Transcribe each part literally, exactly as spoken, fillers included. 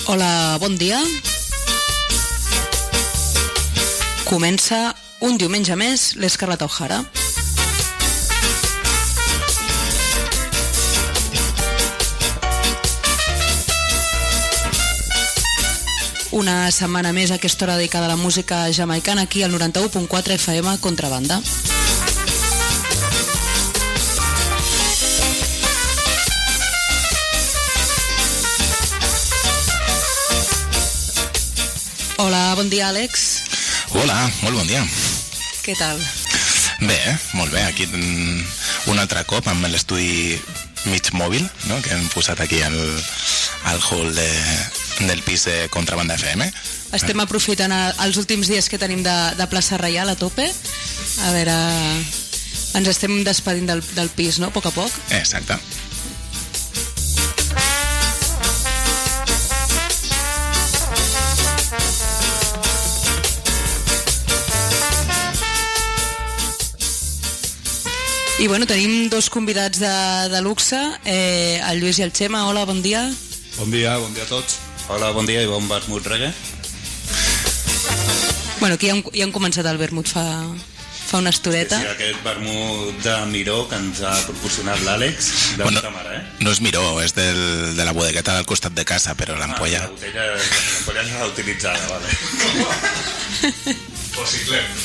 Hola, bon dia. Comença un diumenge més l'Escarlata O'Hara. Una setmana més a aquesta hora dedicada a la música jamaicana aquí al noranta-u punt quatre F M Contrabanda. Hola, bon dia, Àlex. Hola, molt bon dia. Què tal? Bé, molt bé. Aquí un altre cop amb l'estudi mig mòbil, no?, que hem posat aquí al, al hall de, del pis de Contrabanda F M. Estem aprofitant els últims dies que tenim de, de plaça Reial a tope. A veure, ens estem despedint del, del pis, no?, a poc a poc. Exacte. I bueno, tenim dos convidats de, de luxe, eh, el Lluís i el Xema. Hola, bon dia. Bon dia, bon dia a tots. Hola, bon dia i bon vermut reggae. Bueno, aquí ja hem, ja hem començat el vermut fa, fa una estoreta. Sí, sí, aquest vermut de Miró que ens ha proporcionat l'Àlex, de bueno, puta mare, eh? No és Miró, és del, de la bodegueta del costat de casa, però l'ampolla... Ah, la botella, l'ampolla ja l'ha utilitzada, vale. O ciclem.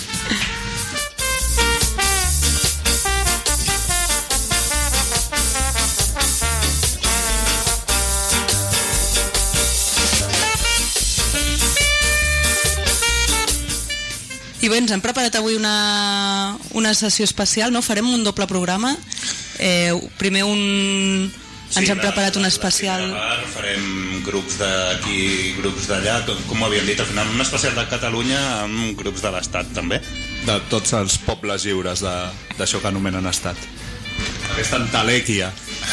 I bé, ens hem preparat avui una, una sessió especial, no? Farem un doble programa. Eh, primer un... Sí, ens hem preparat un especial... La part, farem grups d'aquí, grups d'allà, com, com havíem dit, al final un especial de Catalunya amb grups de l'Estat, també. De tots els pobles lliures d'això que anomenen Estat. Aquesta entelèquia.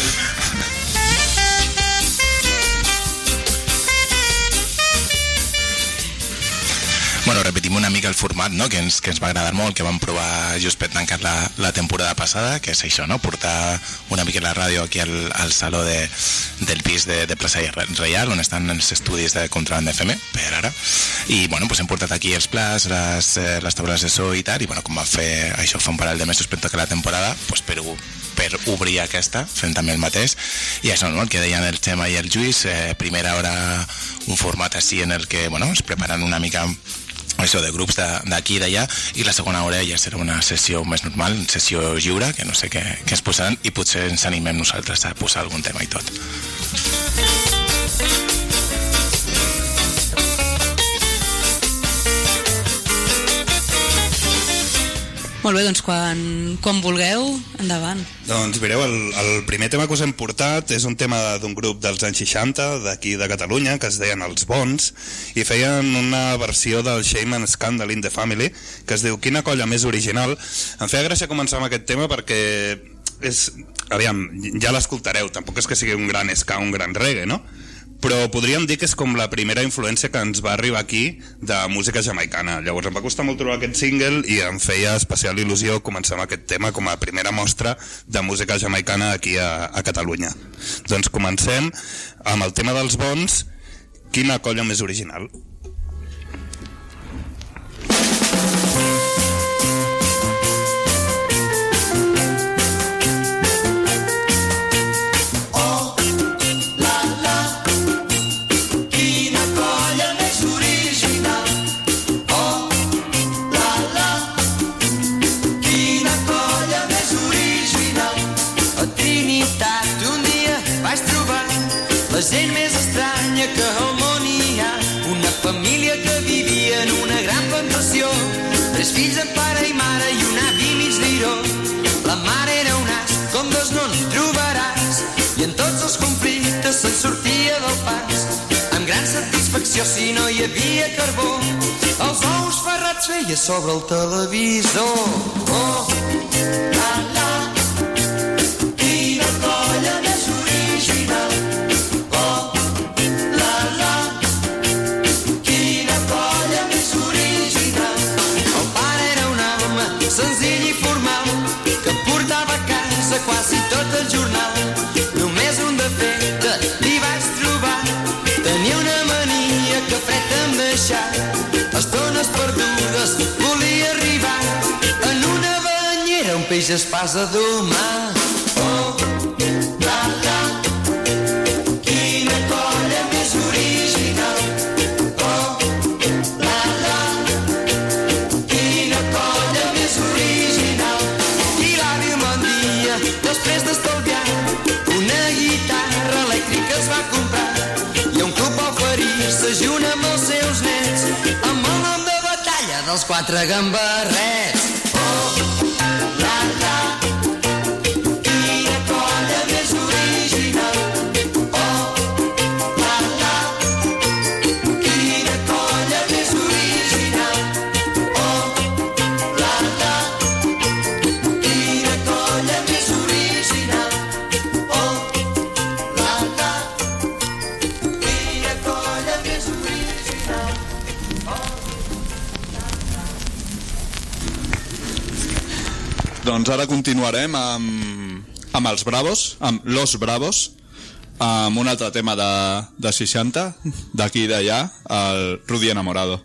Bueno, repetim una mica el format, no?, que ens, que ens va agradar molt, que vam provar just per tancar la, la temporada passada, que és això, no?, portar una mica la ràdio aquí al, al saló de, del pis de, de Plaça Reial, on estan els estudis de Contrabanda F M, per ara. I, bueno, pues hem portat aquí els plats, les, les taules de so i tal, i, bueno, com va fer això fa un parell de mesos per tocar la temporada, pues per, per obrir aquesta, fent també el mateix. I això, no?, el que deien el Xema i el Lluís, eh, primera hora un format així en el que, bueno, es preparen una mica això de grups d'aquí i d'allà, i la segona hora ja serà una sessió més normal, sessió lliure, que no sé què, què es posaran, i potser ens animem nosaltres a posar algun tema i tot. Molt bé, doncs quan, quan vulgueu, endavant. Doncs mireu, el, el primer tema que us hem portat és un tema d'un grup dels anys seixanta, d'aquí de Catalunya, que es deien Els Bons, i feien una versió del Shame and Scandal in the Family, que es diu Quina colla més original. Em feia gràcia començar amb aquest tema perquè és... Aviam, ja l'escoltareu, tampoc és que sigui un gran ska, un gran reggae, no? Però podríem dir que és com la primera influència que ens va arribar aquí de música jamaicana. Llavors em va costar molt trobar aquest single i em feia especial il·lusió començar amb aquest tema com a primera mostra de música jamaicana aquí a, a Catalunya. Doncs comencem amb el tema dels Bons, Quina colla més original. La gent més estranya que al món hi ha, una família que vivia en una gran plantació, tres fills amb pare i mare i un avi mig liró. La mare era un as, com dos no n'hi trobaràs, i en tots els conflictes se'n sortia del pas, amb gran satisfacció si no hi havia carbó. Els ous ferrats feia sobre el televisor. Oh, la, la, quina colla més original. Senzill i formal, que portava a casa quasi tot el jornal. Només un defecte li vaig trobar, tenia una manera deixes pas a domà. Oh, la, la, quina colla més original. Oh, la, la, quina colla més original. I l'avi un bon dia, després d'estalviar, una guitarra elèctrica es va comprar i un club va oferir-se junt amb els seus nets amb el nom de batalla dels quatre gambarrets. Oh, la, la, quina colla més original. Oh, la, la, quina colla més original. Oh, la, la, quina colla més original. Oh, la, la, quina colla més original. Doncs ara continuarem amb, amb els Bravos, amb Los Bravos, amb un altre tema de, de seixanta, d'aquí i d'allà, el Rudy Enamorado.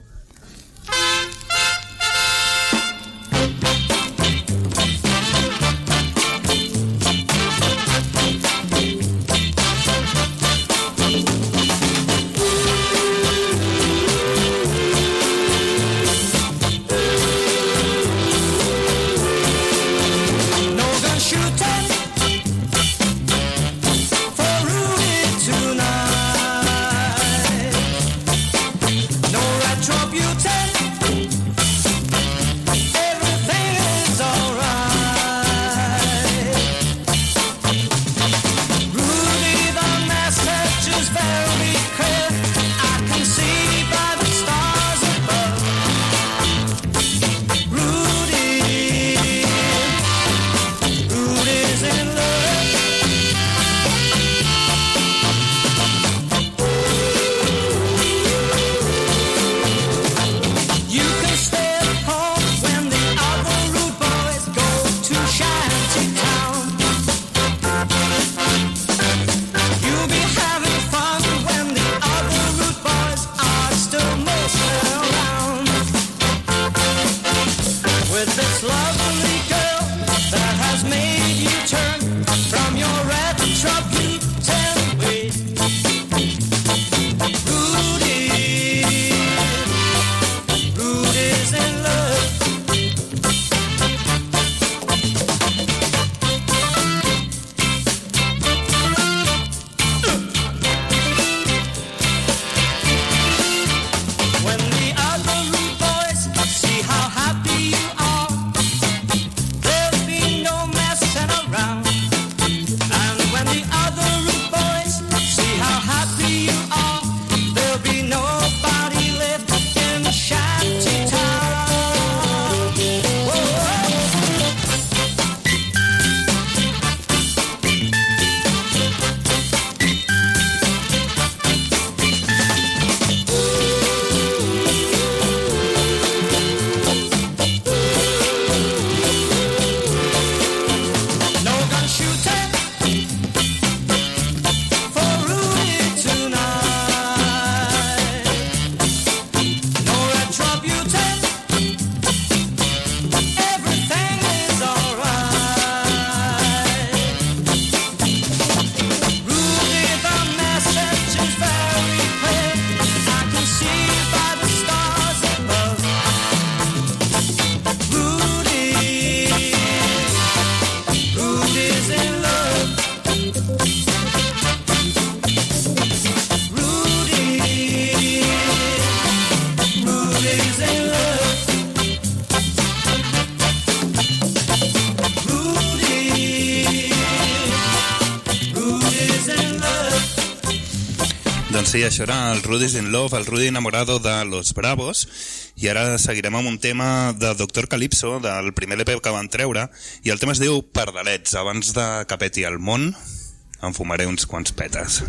Doncs sí, això era el Rudy's in Love, el Rudy Enamorado de Los Bravos, i ara seguirem amb un tema de Doctor Calypso, del primer L P que van treure, i el tema es diu Pardalets. Abans de que peti el món, em fumaré uns quants petes.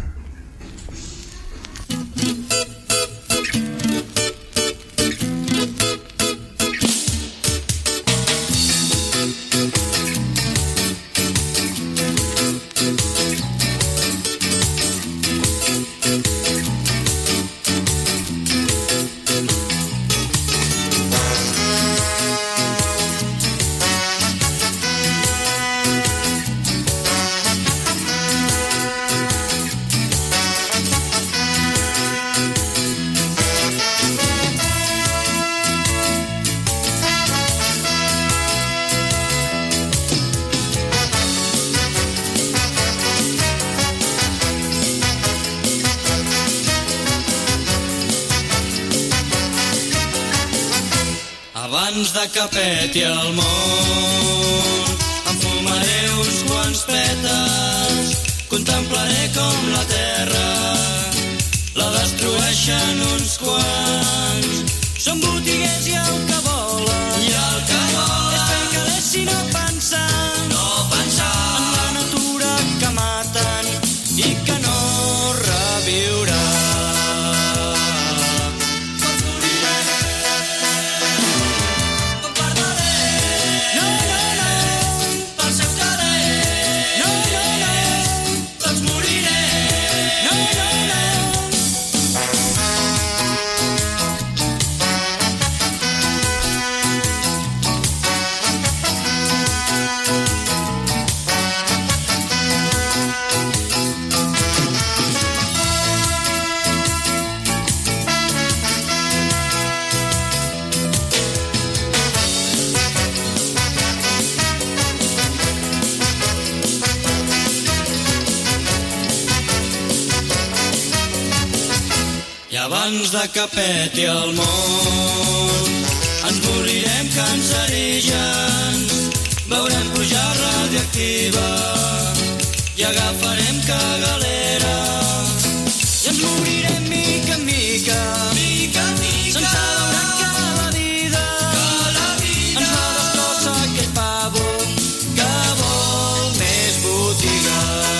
abans de que peti el món. Em fumaré uns quants pètals, contemplaré com la terra la destrueixen uns quants. Són botiguers i el que volen, i el que volen és fer que deixin a pensar, no pensar en la natura que maten i que no reviurà. Abans de que peti el món, ens morirem cancerígens, veurem pluja radioactiva i agafarem cagalera. I ens morirem mica en mica, mica en mica, sense veure que la vida, que la vida ens va destrossar aquell pavo que vol més botiga.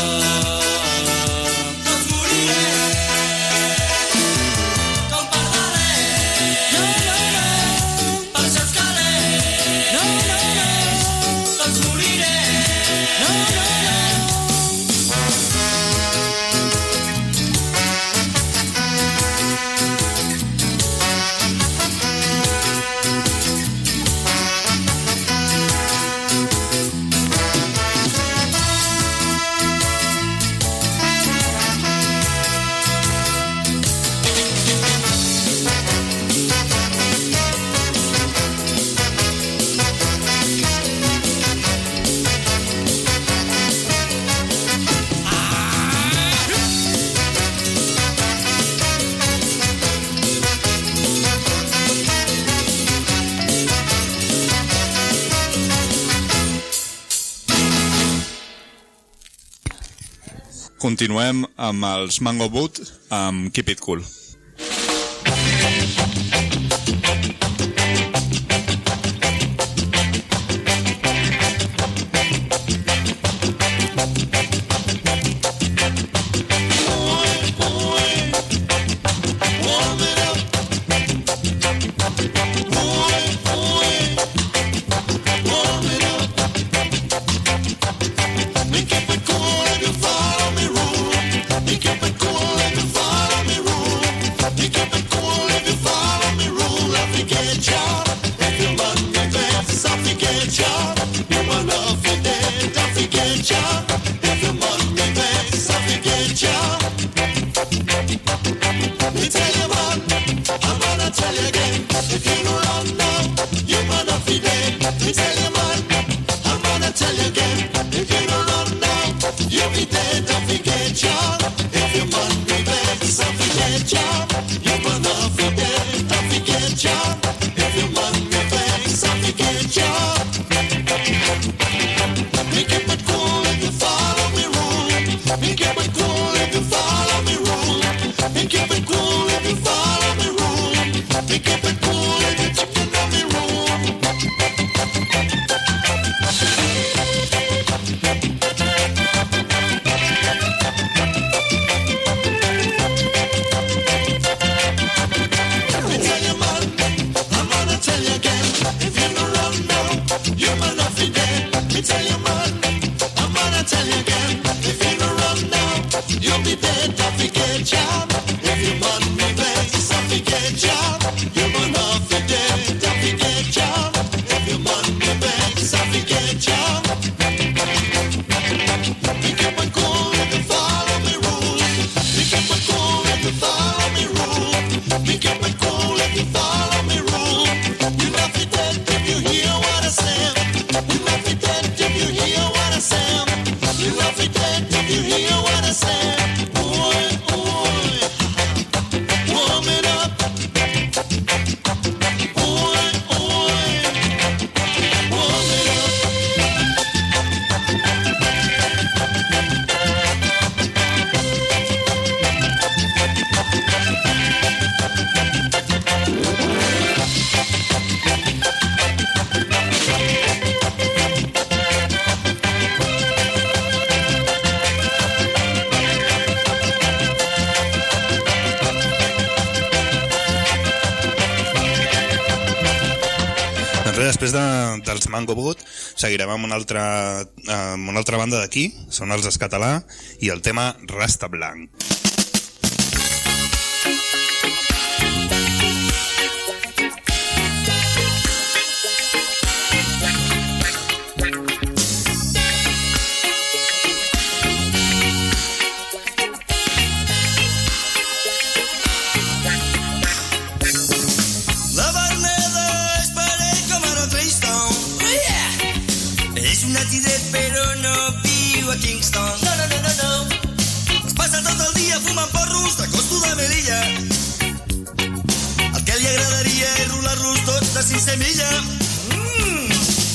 Continuem amb els Mango Boot amb Keep It Cool. You love me dead if you hear what I say. Boy, boy. Doncs bé, després de, dels Mango Boot seguirem amb una altra, amb una altra banda d'aquí, són els Escatalà, i el tema Rasta Blanc. Però no viu a Kingston. No, no, no, no, no. Es passa tot el dia fumant porros de costo de Melilla. El que li agradaria és rolar-los tots de cinc semilla. Mm.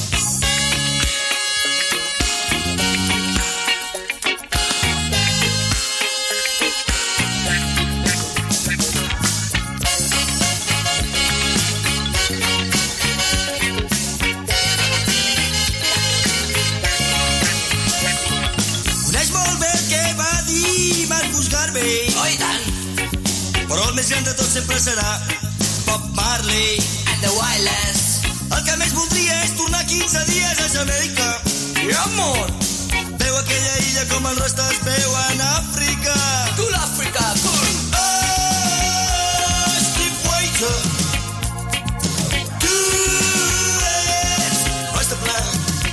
Oh, i tant! Però el més gran de tot sempre serà Bob Marley and the Wailers. El que més voldria és tornar quinze dies a Jamaica. I amor! Veu aquella illa com els restes veuen Àfrica. Tu l'Àfrica, cool! Oh, Steve Waiter. Tu ets Rasta Blanc.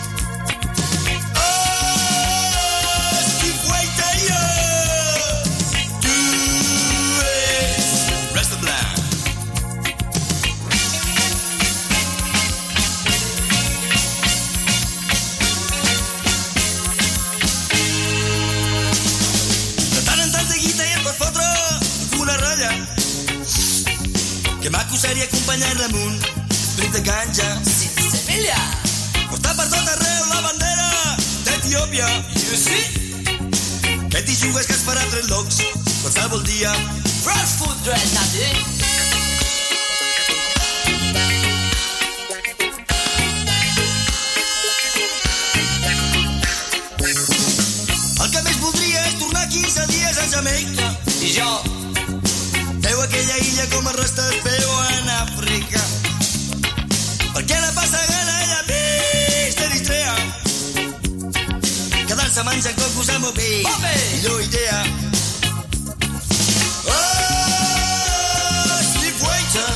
Que maco seria acompanyar-la amb un sprit de ganja sense semilla. Portar per tot arreu la bandera d'Etiòpia. You see? Que t'hi jugues que es farà dreadlocks qualsevol dia. Fresh food dread nothing. El que més voldria és tornar quinze dies a Jamaica. I jo veu aquella illa com els restes veuen Àfrica. Perquè la passa gana ella vist Eritrea. Quedar-se menjant cocos amb Obé. Millor idea. Oh, Steve Waiter.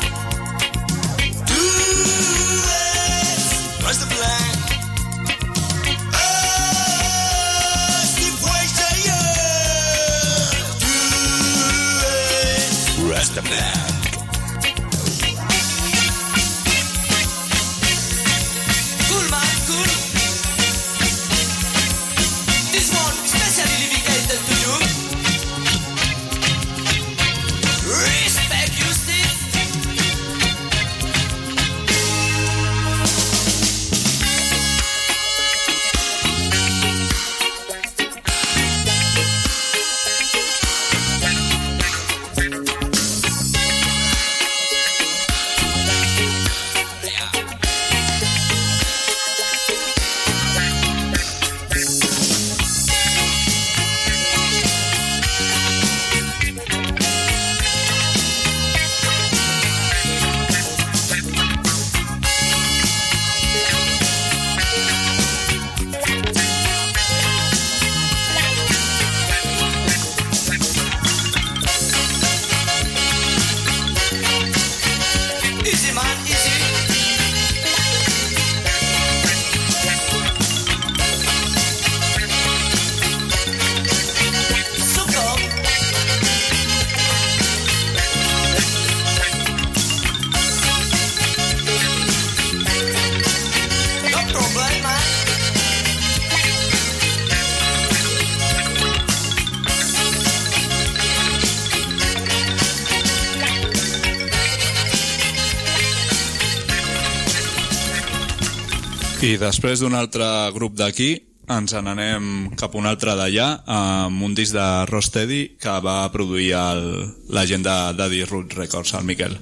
Tu ets Rasta Blanc. Rasta Blanc. Cool man, cool. This one specially dedicated to you. Respect you, Steve. I després d'un altre grup d'aquí ens n'anem cap a un altre d'allà amb un disc de Rocksteady que va produir el, la gent de Daddy Root Records, el Miquel.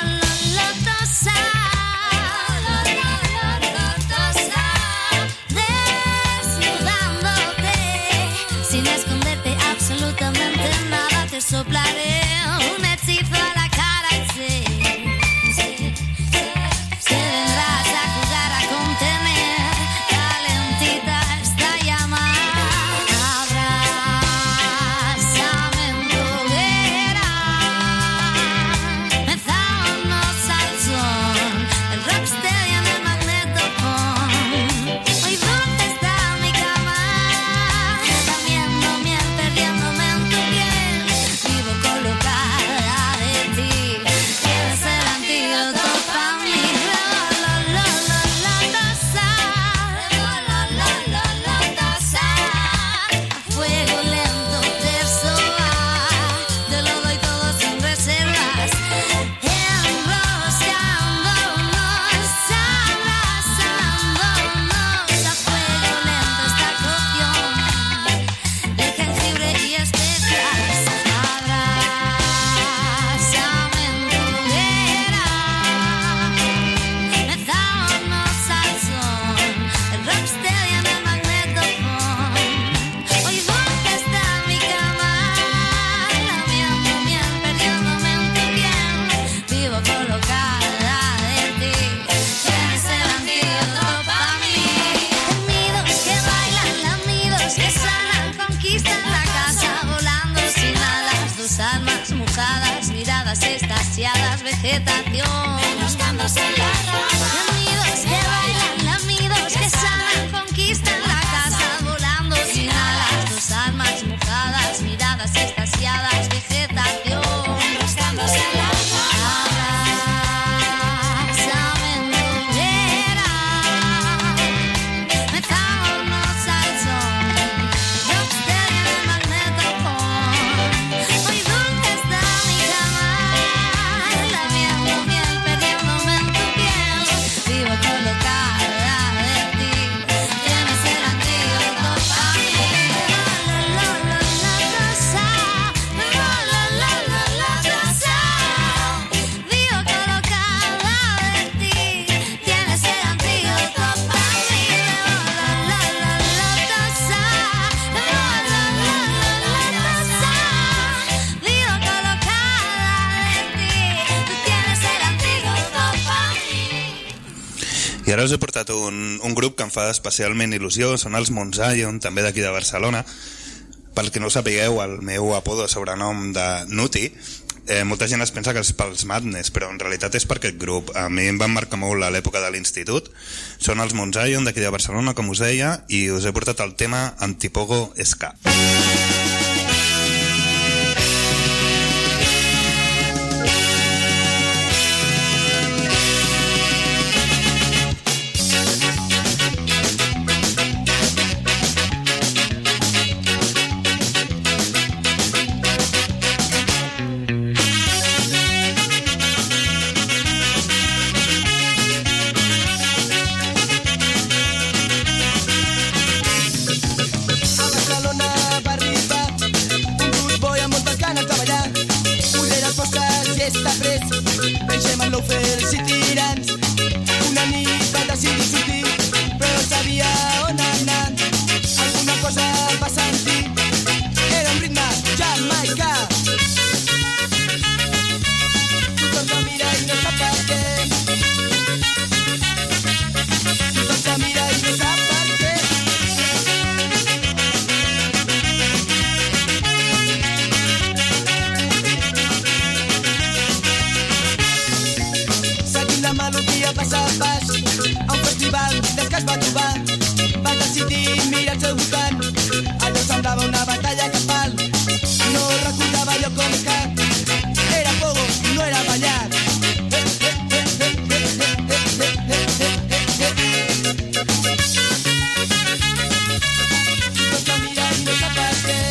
De soplaré un hechizo a la cara y sé, sé, sé, sé vendrás a jugar a contener calentita esta llama. Abrázame en tu hoguera, metámonos al son, el rocksteady en el magnetofón. Hoy dulce está mi cama, lamiendo miel, perdiéndome en tu piel. Vivo colocada de ti, tienes el antídoto pa' mí. Lo, lo, lo, lo, lo, dosa. Lo, lo, lo, lo, lo, dosa. A fuego lento te soba, te lo doy todo sin reservas. Enroscándonos, abrazándonos. A fuego lento esta cocción de jengibre y especias. Abrázame en tu hoguera, metámonos al son, el rocksteady en el magnetofón. Hoy dulce está mi cama, lamiendo miel, perdiéndome en tu piel. Vivo colocada de ti, tienes el antídoto pa' mí. Gemidos que bailan, lamidos que sanan, conquistan la casa volando sin alas. Dos almas mojadas, miradas extasiadas, vegetación buscándose en la rama. Gemidos que bailan, lamidos que sanan, conquistan la casa volando sin alas. Dos almas mojadas, miradas extasiadas, vegetación buscándose en la rama. Abrázame en tu hoguera, metámonos al son, rocksteady en el magnetofón. Hoy dulce está mi cama, lamiendo miel, perdiéndome en tu piel. Vivo colocada de ti, tienes el antídoto pa' mí. La, la, la, la, dosa. La, la, la, la, la, dosa. Vivo colocada de ti, tienes el antídoto pa' mí. La, la, la, la, dosa. La, la, la, la, la, dosa. Vivo colocada de ti, tú tienes el antídoto pa' mí. I ara us he portat un, un grup que em fa especialment il·lusió, són els Moonzion, també d'aquí de Barcelona. Pel que no ho sapigueu, el meu apodo sobrenom de Nuti, eh, molta gent es pensa que és pels Madness, però en realitat és per aquest grup. A mi em van marcar molt a l'època de l'institut. Són els Moonzion d'aquí de Barcelona, com us deia, i us he portat el tema Antipogo Ska. A Barcelona va arribar un good boy amb moltes ganes de ballar. Ulleres fosques i està pres, deixem amb l'ofers i tirants. Una nit va decidir sortir, però no sabia on anar. Alguna cosa va sentir, era un ritme jamaicà. Tothom se mira i no sap per què. Tothom se mira i no sap per què. Seguint la melodia pas a pas, a un festival des que es va trobar, va decidir mirar al seu voltant. Allò semblava una batalla campal, no recordava allò com cap. Era pogo, no era ballar. Tot se mira i no sap per què.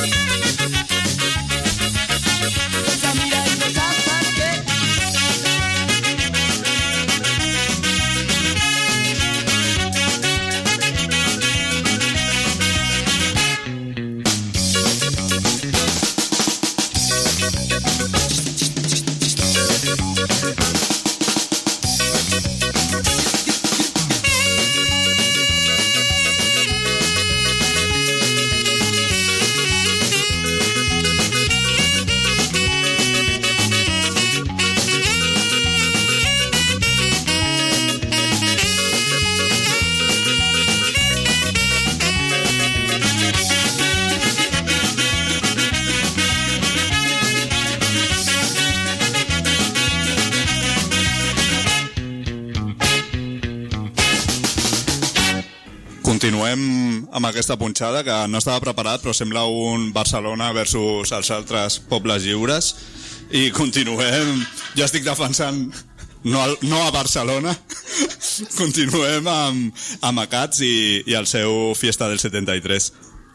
Tot se mira i no sap per què. Continuem amb aquesta punxada que no estava preparat, però sembla un Barcelona versus els altres pobles lliures. I continuem... Jo estic defensant no, al, no a Barcelona. Continuem amb, amb Acats i, i el seu Fiesta del setenta i tres.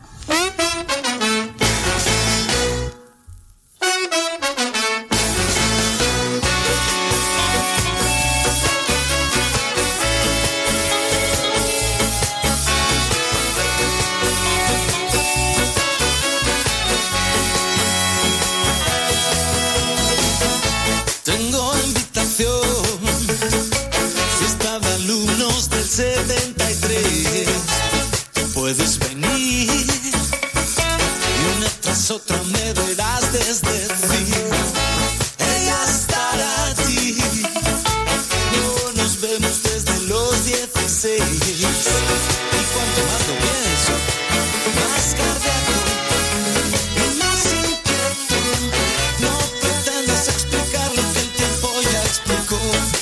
setenta y tres, puedes venir y una tras otra me verás desdecir. Ella estará allí, no nos vemos desde los dieciséis. Y cuanto más lo pienso, más cardíaco y más inquieto. No pretendas explicar lo que el tiempo ya explicó.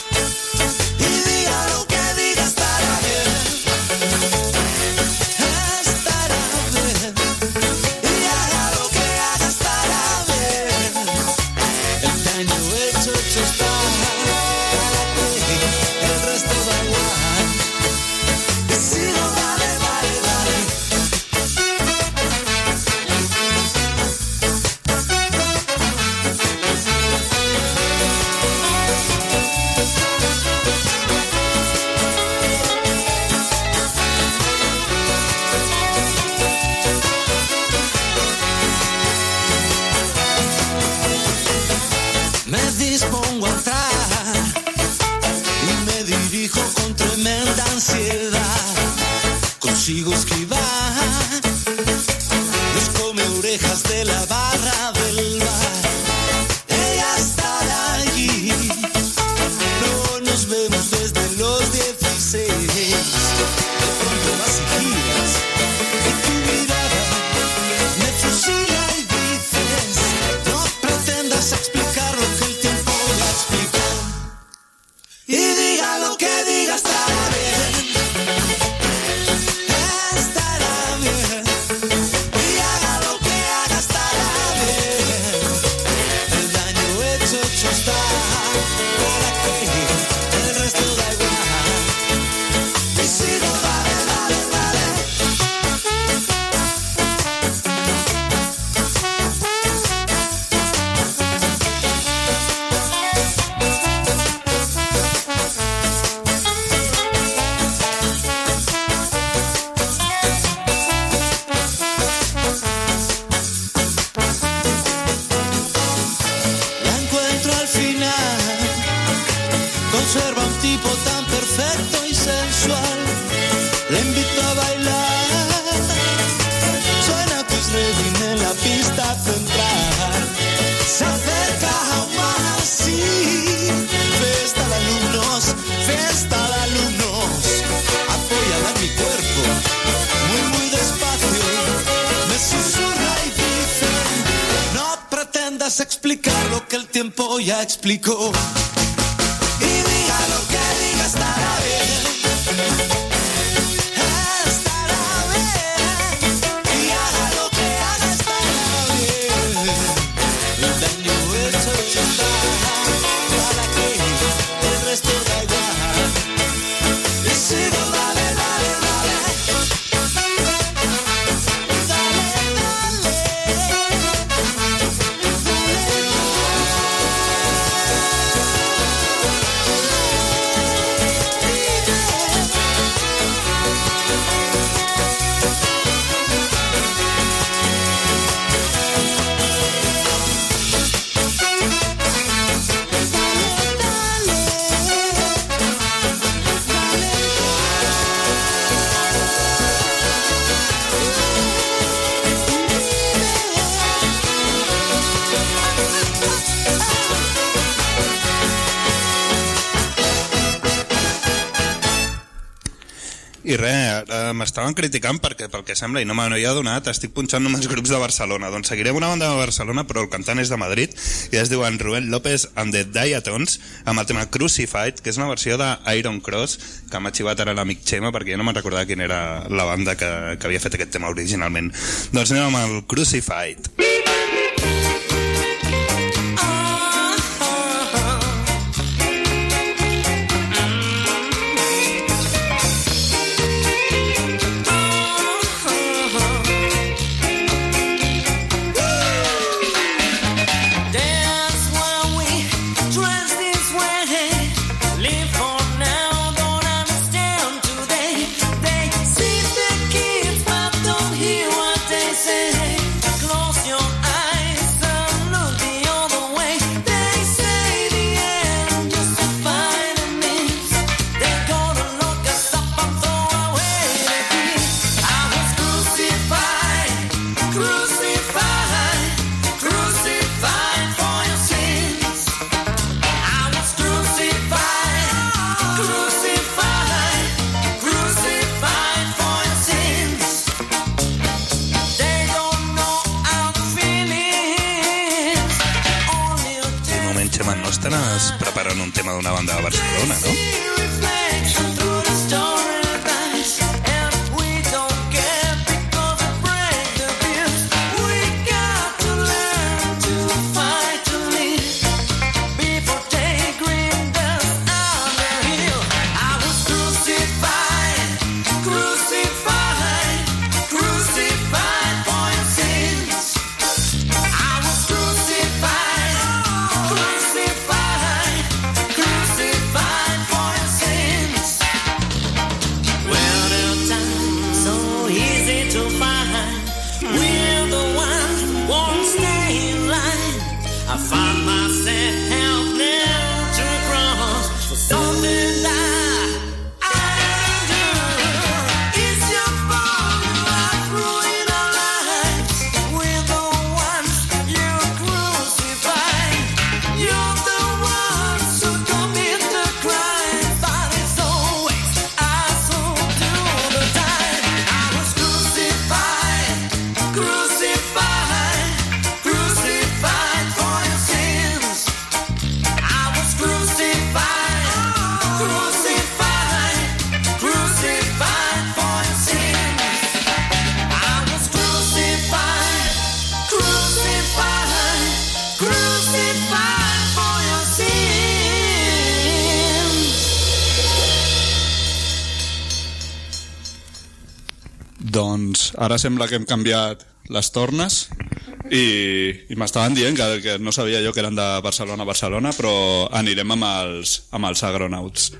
Consigo esquivar los come orejas de la barra del bar. Ella estará allí, no nos vemos desde los dieciséis. De pronto vas y giras y tu mirada me fusila y dices: no pretendas explicar lo que el tiempo ya explicó. Y diga lo que diga, estará bien. Conserva un tipo tan perfecto y sensual. Le invito a bailar. Suena tus rhythm en la pista central. Se acerca aún más así. Fiesta de alumnos, fiesta de alumnos. Apóyala en mi cuerpo, muy muy despacio. Me susurra y dice: no pretendas explicar lo que el tiempo ya explicó. Y diga lo que diga, estará bien. Estará bien. Y haga lo que haga, estará bien. El daño hecho, hecho está. Para que el resto da igual. Y sigo, dale, dale, dale. Dale, dale. Dale. I res, eh, m'estaven criticant perquè, pel que sembla, i no m'hi he adonat, estic punxant només grups de Barcelona. Doncs seguirem una banda de Barcelona, però el cantant és de Madrid, i es diuen Rubén López and the Diatoms, amb el tema Crucified, que és una versió d'Iron Cross, que m'ha xivat ara l'amic Xema, perquè jo no me'n recordava quina era la banda que, que havia fet aquest tema originalment. Doncs anem amb el Crucified. Preparant un tema d'una banda de Barcelona, no? Doncs ara sembla que hem canviat les tornes i, i m'estaven dient que, que no sabia jo que eren de Barcelona a Barcelona, però anirem amb els, amb els agronauts.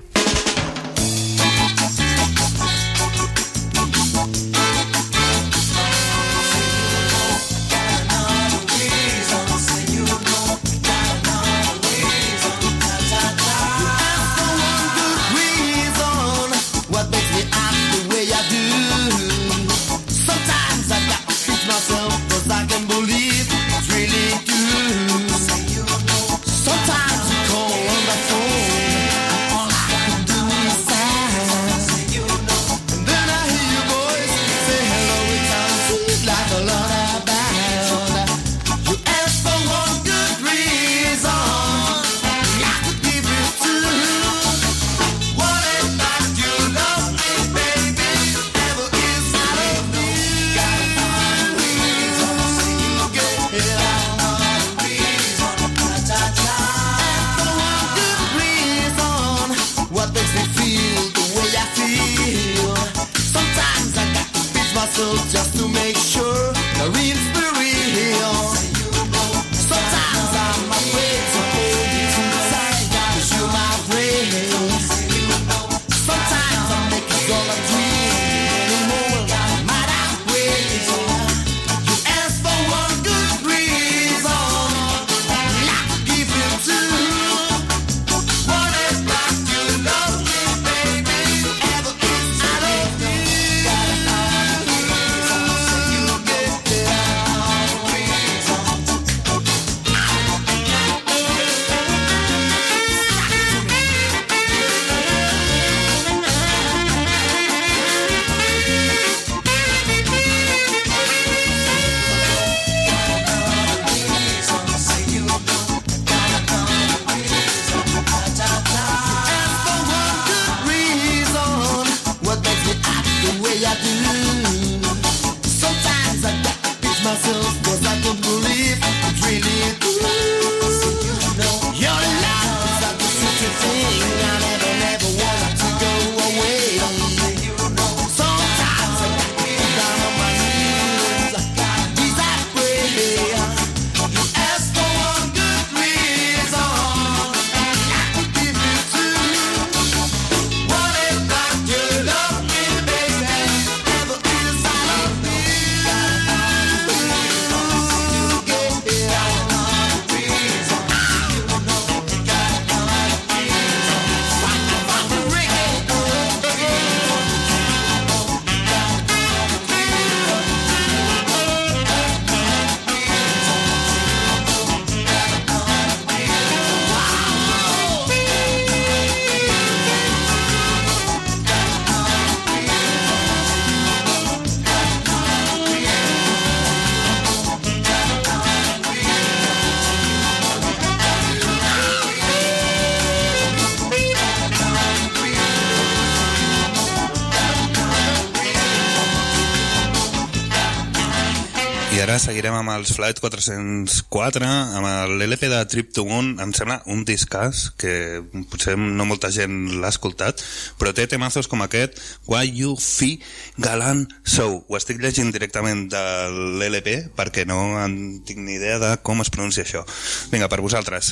Sometimes you call on the phone, all I can do is ara seguirem amb els Flight quatre-cents quatre, amb l'L P de Trip to Moon. Em sembla un discàs que potser no molta gent l'ha escoltat, però té temazos com aquest, Why You Feel Galant So. Ho estic llegint directament de l'L P perquè no en tinc ni idea de com es pronuncia això. Vinga, per vosaltres.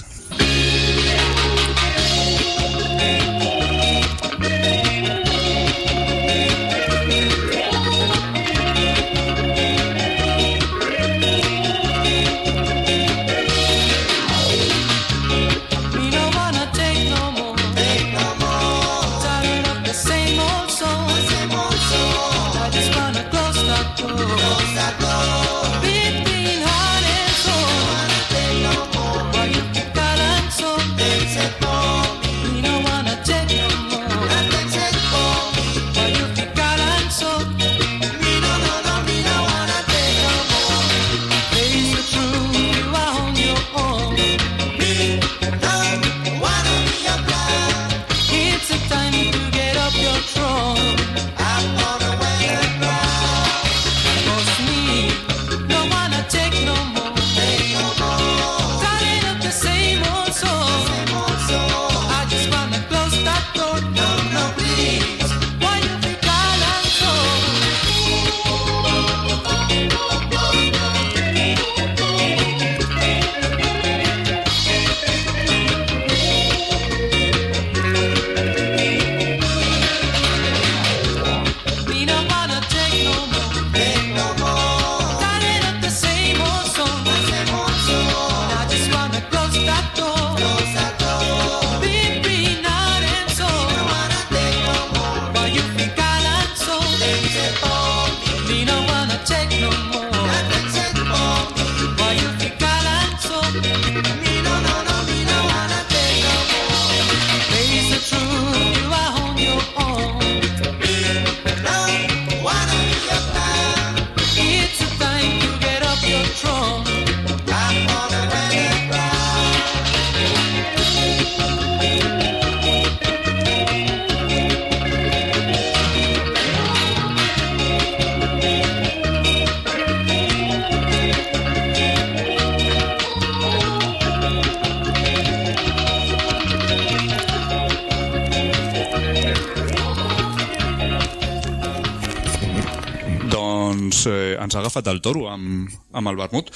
Ens ha agafat el toro amb, amb el vermut.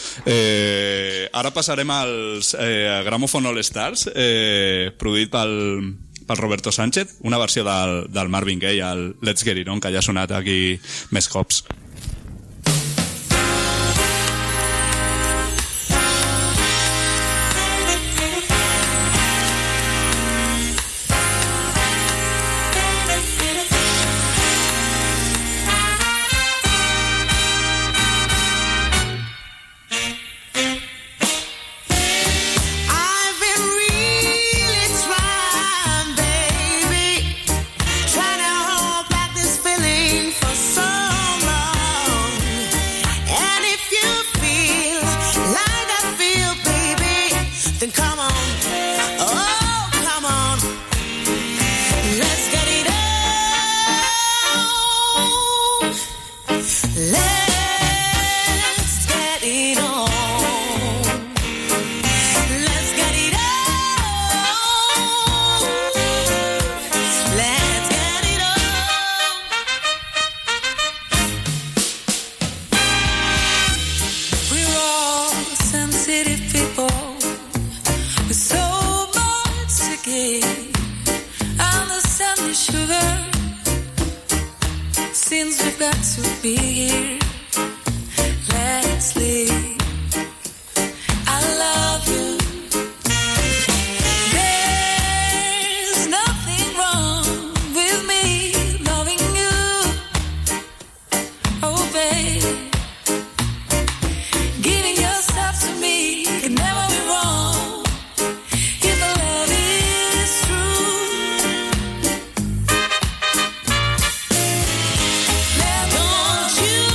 Eh, ara passarem als eh, Gramophone All Stars, eh, produït pel, pel Roberto Sánchez, una versió del, del Marvin Gaye, el Let's Get It On, que ja ha sonat aquí més cops. Don't you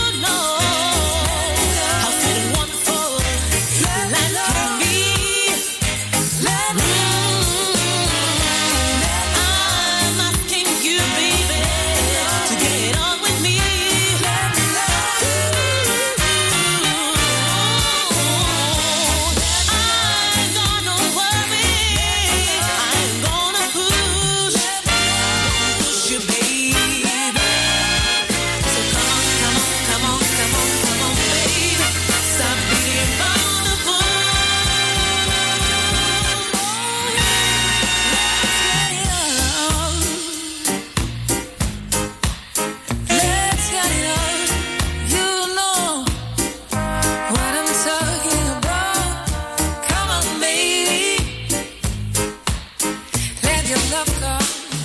your love come.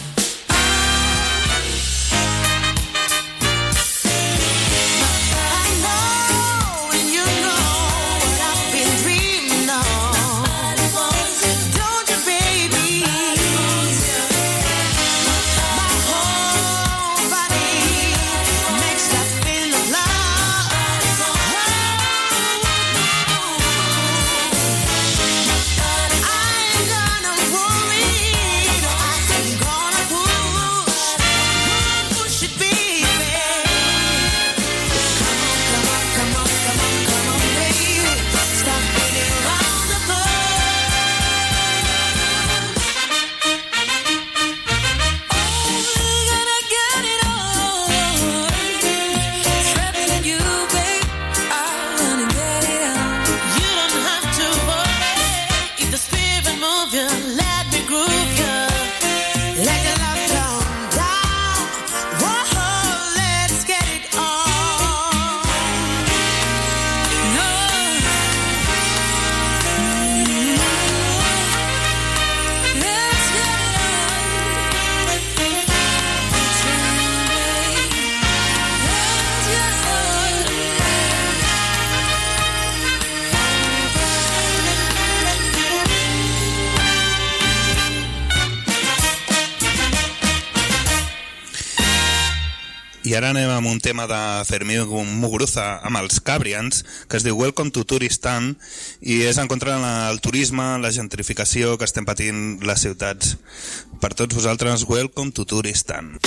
I ara anem amb un tema de Fermín Muguruza amb els Cabrians, que es diu Welcome to Turistan, i és en contra del turisme, la gentrificació que estem patint les ciutats. Per tots vosaltres, Welcome to Turistan.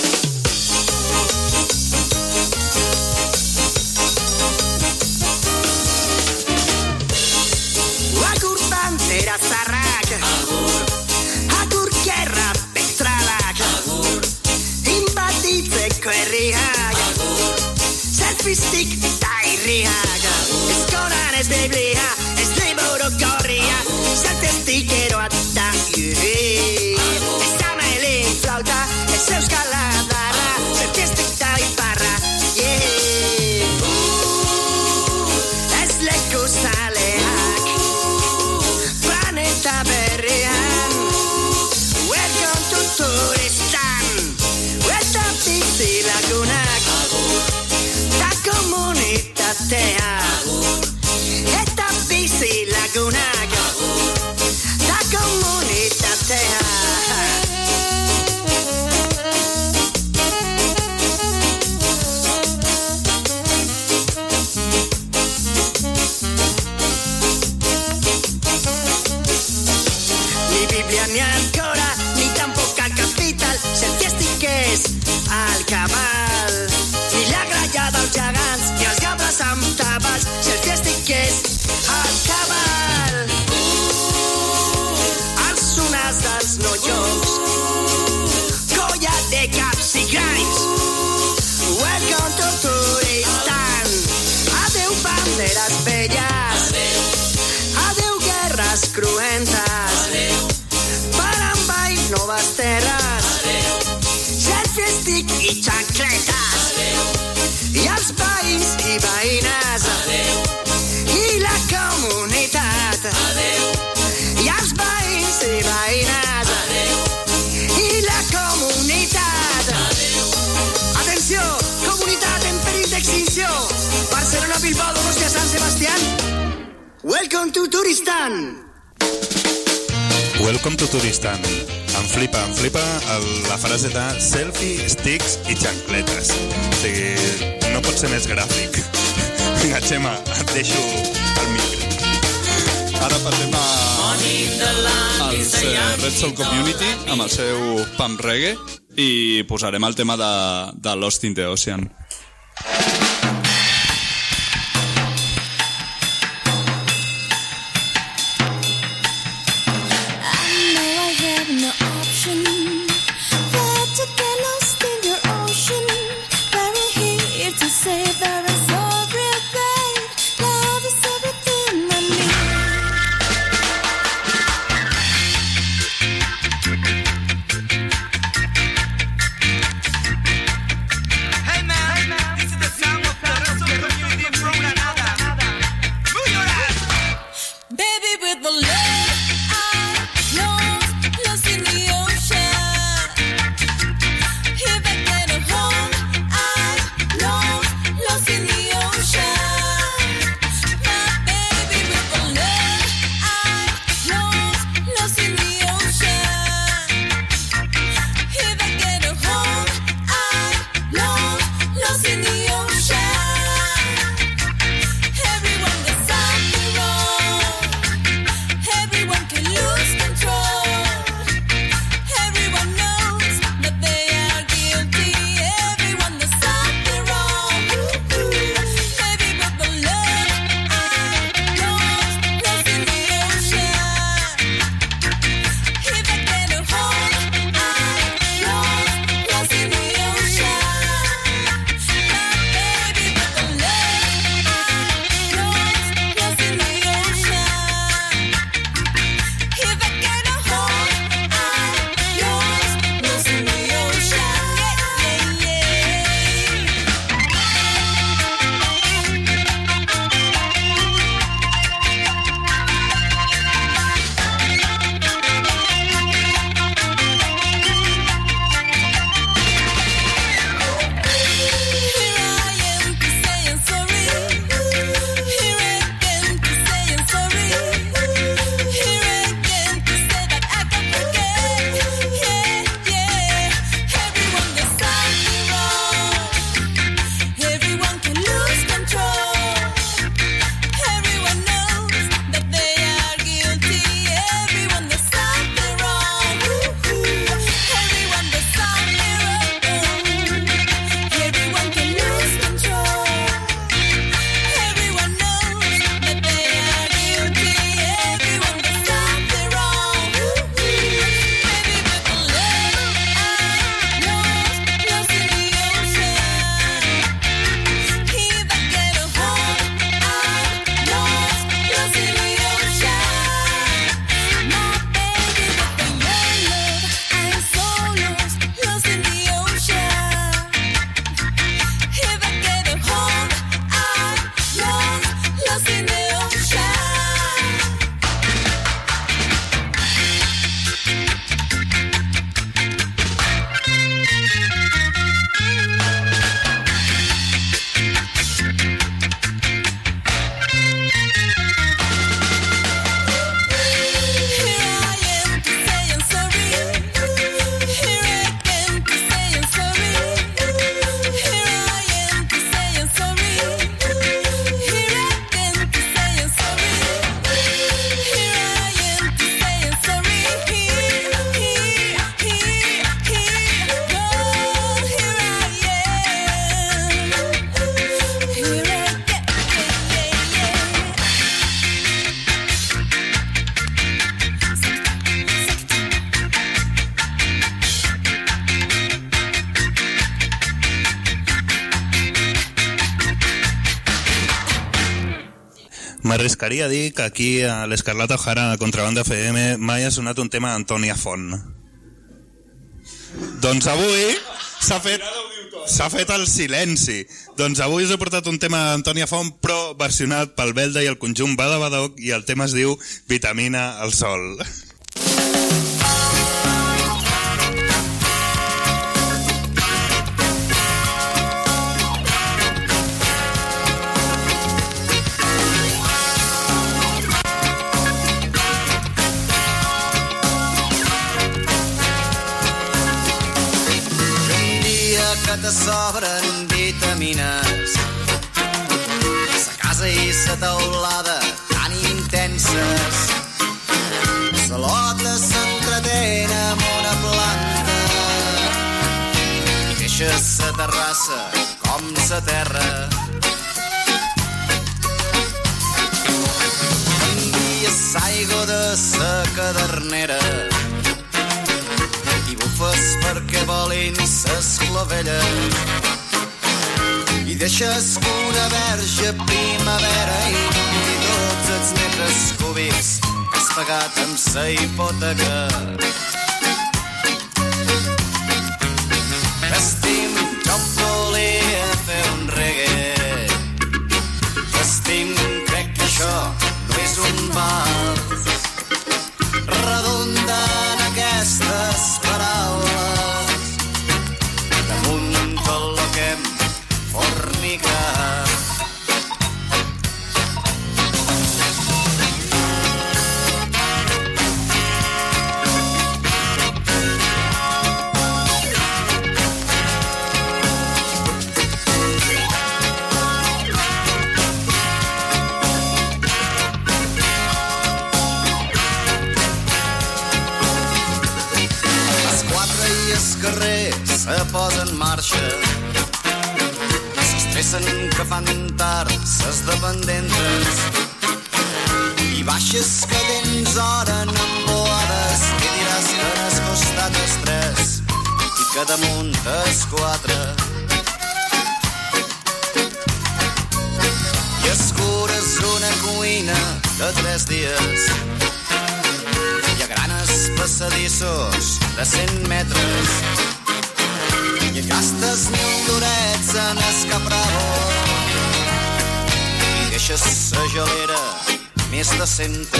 Agur bandera zarrak, agur gerra petralak, inbatitzeko herriak, selfistik da irriak, eskolan ez biblia, ez liburu gorria, zeltestik eroa da iuri, ez amelin flauta, ez euskal adarra, zeltestik da iparra, yeah. Ez leku zaleak, planeta berrian, welcome to Turistan, welcome bizi lagunak, ta komunitatea, eta bizi lagunak, ta komunitatea. Ni Biblia ni ancora, ni tampoco al capital, Celtiestic és al cabal. Ni la grallada als gegants, ni els gabres amb tabals, Celtiestic és al cabal. Els sonars dels noions, colla de caps i granys, welcome to Turistan. Adeu banderes velles, adeu guerres cruentes, per envair noves terres, selfiestic i xancletes, i els veïns i veïnes, i la comunitat, i els veïns i veïnes, i la comunitat. Atenció, comunitat en perill d'extinció, Barcelona, Bilbao, Donostia, San Sebastián. Welcome to Turistan. Welcome to Turistan. Em flipa, em flipa el, la frase de selfie, sticks i xancletes. O sigui, no pot ser més gràfic. Vinga, Xema, et deixo el micro. Ara passem a als eh, Red Soul Community amb el seu punk reggae i posarem el tema de, de Lost in the Ocean. Hey man, m'arriscaria a dir que aquí a l'Escarlata O'Hara a Contrabanda F M mai ha sonat un tema d'Antònia Font. Doncs avui s'ha fet, s'ha fet el silenci. Doncs avui us he portat un tema d'Antònia Font, però versionat pel Belda i el conjunt Bada Badoc, i el tema es diu Vitamina al sol. Que te sobren vitamines, sa casa i sa teulada tan intenses, sa lota s'entretén amb una planta i deixes sa terrassa com sa terra. Envies aigua de sa cadernera i bufes perquè volin ses clovelles i deixes que una verge primavera i tots els metres cúbics que has pagat amb sa hipoteca. Estim, jo volia fer un reggae. Estim, crec que això no és un vals. Redonden aquestes paraules damunt tot lo que hem fornicat. Se posa en marxa, s'estressen que fan tard ses dependentes i baixes que tens hora en emboades i diràs que n'has costat els tres i que damunt els quatre i escures una cuina de tres dies i agranes passadissos de cent metres i gastes mil durets en escapravo i deixes sa gelera més decenta.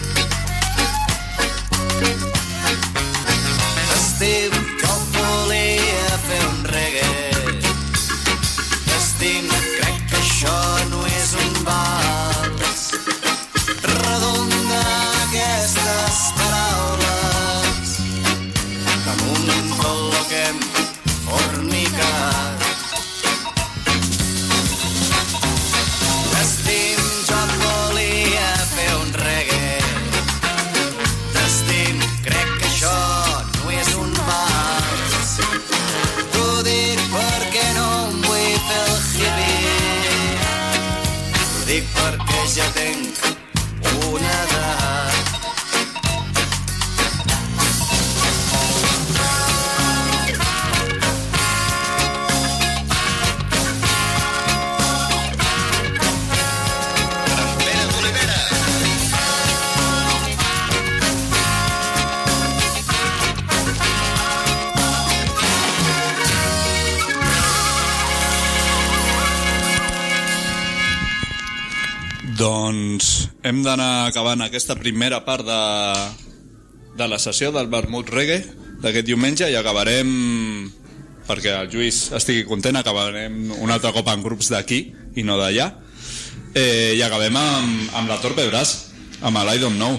Estim, jo volia fer un reggae. Estim, crec que això no és un vals. Redonda aquestes paraules damunt tot lo que hem fornicat. Estim, jo volia fer un reggae. Estim, crec que això no és un vals. T'ho dic perquè no em vull fer el hippie. T'ho dic perquè ja tinc una edat. Doncs hem d'anar acabant aquesta primera part de, de la sessió del Vermut Reggae d'aquest diumenge i acabarem, perquè el Lluís estigui content, acabarem un altre cop en grups d'aquí i no d'allà, eh, i acabem amb, amb la Torpe Brass, amb el I Don't Know.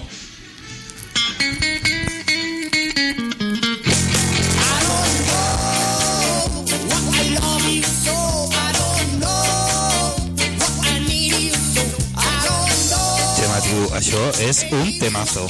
Això és un temazo.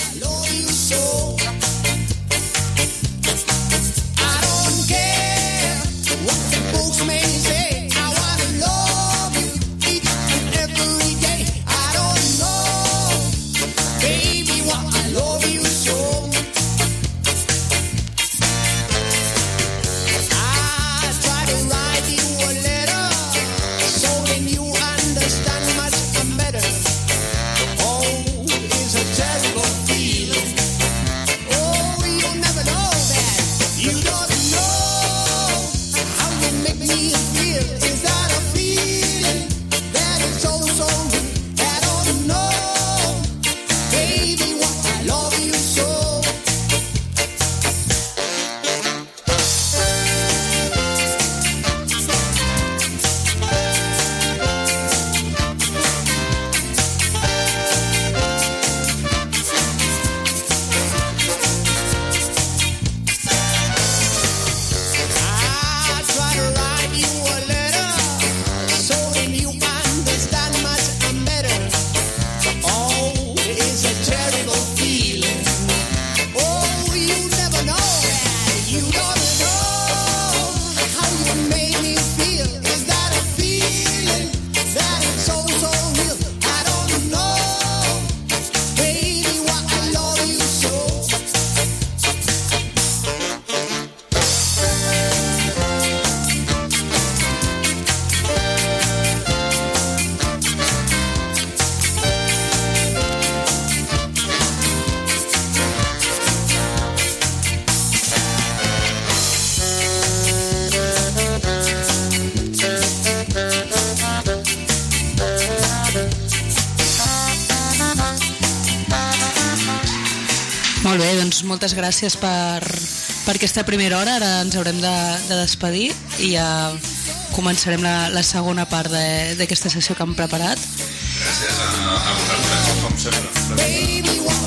doncs moltes gràcies per, per aquesta primera hora. Ara ens haurem de, de despedir i ja començarem la, la segona part d'aquesta sessió que hem preparat. Gràcies a, a vosaltres, com sempre.